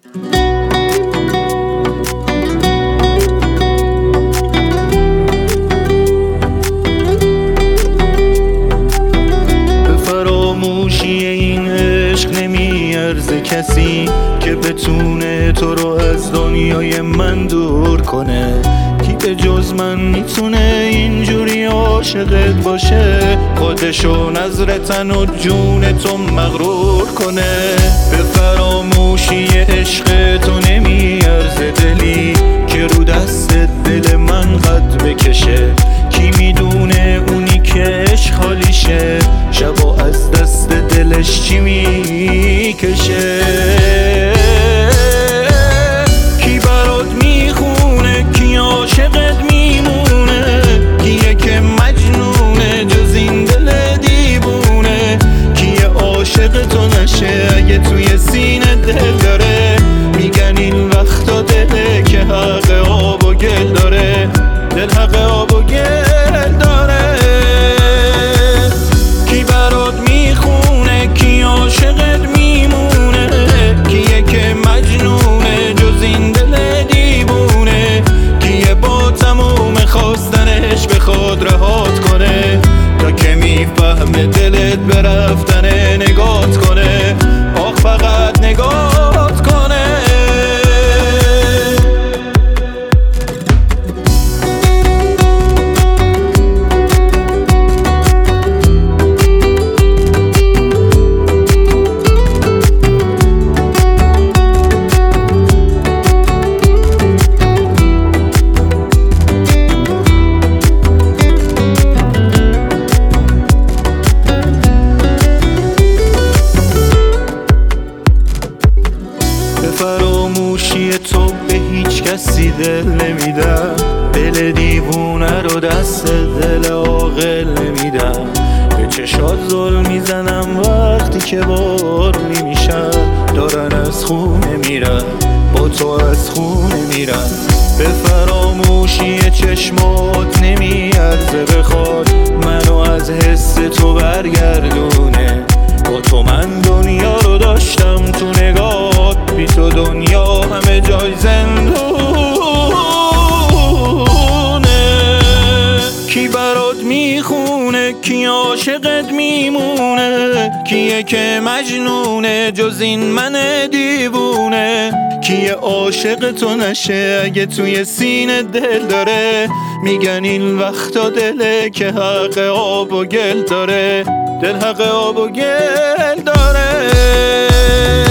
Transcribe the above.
این عشق نمیارزه کسی که بتونه تو رو از دنیای من دور کنه. کی به جز من میتونه اینجوری عاشقت باشه، خودشو نظر تن و جون تو مغرور کنه. به فراموشی عشق تو نمیارزه دلی که رو دست دل من قد بکشه. کی میدونه اونی که عشق حالیشه شبا از دست دلش چی میکشه. کی برات میخونه، کی عاشقت میمونه، کیه که مجنونه جز این دل دیوونه. کیه عاشق تو نشه اگه توی سینه دل داره، میگن این وقتا دله که حق آب و گل داره، دل حق آب و گل داره. کی برات میخونه، کی عاشقت میمونه، کیه که مجنونه جز این دل دیوونه. کیه با تموم خواستنش بخواد رهات کنه، تا که میفهمه دلت به رفتن نگات کنه. آخ فقط نگات کنه. فراموشی تو به هیچ کسی دل نمیدم، دل دیوونه رو دست دل عاقل نمیدم. به چشات ظلم میزنم وقتی که بار نمیشن، دارن از خونه میرن با تو از خونه میرن. به فراموشی چشمات نمیارزه بخواد منو از حس تو برگردونه. با تو من دنیا رو داشتم تو نگات، بی تو دنیا همه جای زندونه. کی برات میخونه، کی عاشقت میمونه، کیه که مجنونه جز این من دیوونه. کیه عاشق تو نشه اگه توی سینه دل داره، میگن این وقتا دله که حق آب و گل داره، دل حق آب و گل داره.